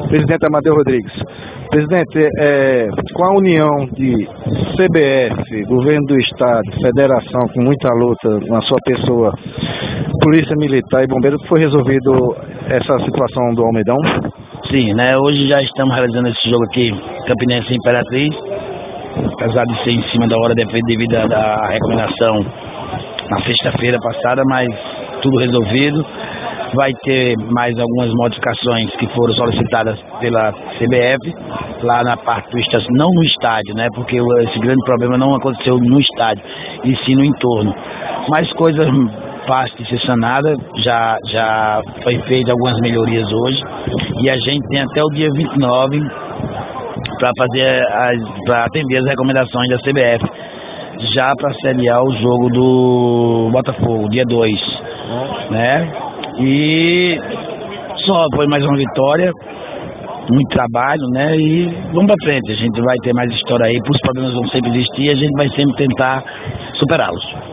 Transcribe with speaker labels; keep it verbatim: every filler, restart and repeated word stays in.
Speaker 1: Presidente Amadeu Rodrigues. Presidente, é, com a união de C B F, Governo do Estado, Federação, com muita luta na sua pessoa, Polícia Militar e Bombeiro, foi resolvido essa situação do Almeidão?
Speaker 2: Sim, né? Hoje já estamos realizando esse jogo aqui, Campinense e Imperatriz, apesar de ser em cima da hora devido à recomendação na sexta-feira passada, mas tudo resolvido. Vai ter mais algumas modificações que foram solicitadas pela C B F, lá na parte do estádio, não no estádio, né? Porque esse grande problema não aconteceu no estádio, e sim no entorno. Mas coisas fáceis de ser sanada, já, já foi feita algumas melhorias hoje, e a gente tem até o dia vinte e nove para fazer para atender as recomendações da C B F, já para sediar o jogo do Botafogo, dia dois, né? E só foi mais uma vitória, muito trabalho, né? E vamos para frente, a gente vai ter mais história aí, os problemas vão sempre existir e a gente vai sempre tentar superá-los.